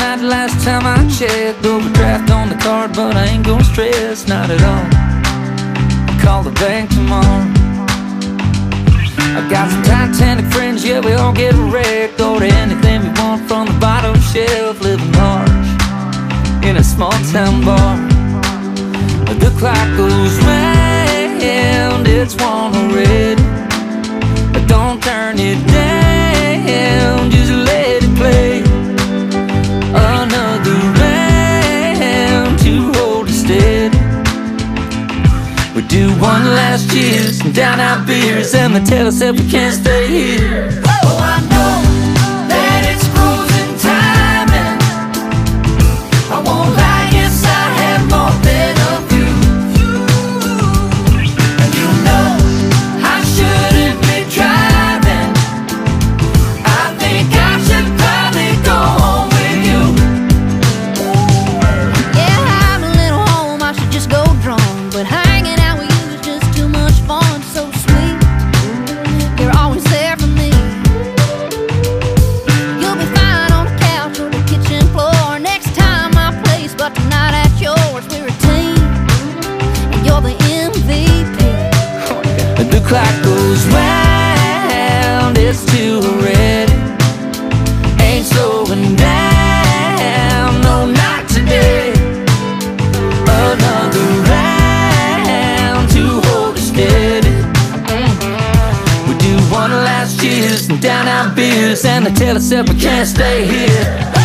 night last time I checked. Overdraft on the card, but I ain't gonna stress, not at all. I'll call the bank tomorrow. I've got some Titanic friends, yeah, we all get wrecked. Order anything we want from the bottom shelf. Living large in a small town bar. But the clock goes round, it's one already. But don't turn it down, just let it play. Another round to hold it steady. We do one last cheers and down our beers, and they tell us that we can't stay here. Oh, I know that it's closing time, and I won't lie, yes, I have more than a few. And you know I shouldn't be driving. I think I should probably go home with you. Yeah, I'm a little home, I should just go drunk, but hanging out with you is just too much fun. So sweet, you're always there for me. You'll be fine on the couch or the kitchen floor next time my place, but tonight at yours we're a team, and you're the MVP. The clock goes round, it's two already. Ain't slowing down, no, not today. Another round to hold it steady. We do one last cheers and down our beers, and they tell us that we can't stay here.